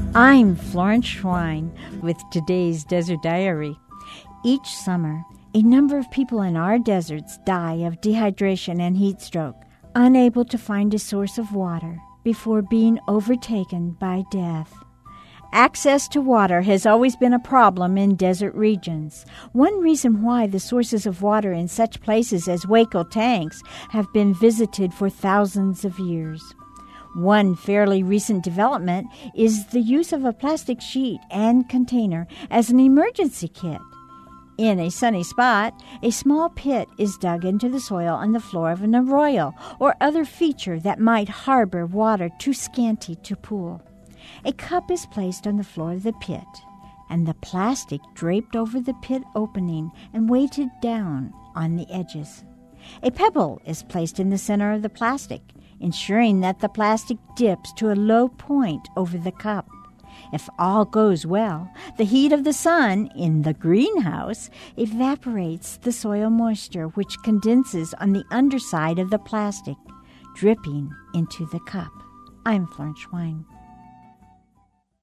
I'm Florence Schwein with today's Desert Diary. Each summer, a number of people in our deserts die of dehydration and heat stroke, unable to find a source of water before being overtaken by death. Access to water has always been a problem in desert regions. One reason why the sources of water in such places as Waco tanks have been visited for thousands of years. One fairly recent development is the use of a plastic sheet and container as an emergency kit. In a sunny spot, a small pit is dug into the soil on the floor of an arroyo or other feature that might harbor water too scanty to pool. A cup is placed on the floor of the pit, and the plastic draped over the pit opening and weighted down on the edges. A pebble is placed in the center of the plastic, ensuring that the plastic dips to a low point over the cup. If all goes well, the heat of the sun in the greenhouse evaporates the soil moisture, which condenses on the underside of the plastic, dripping into the cup. I'm Florence Schwein.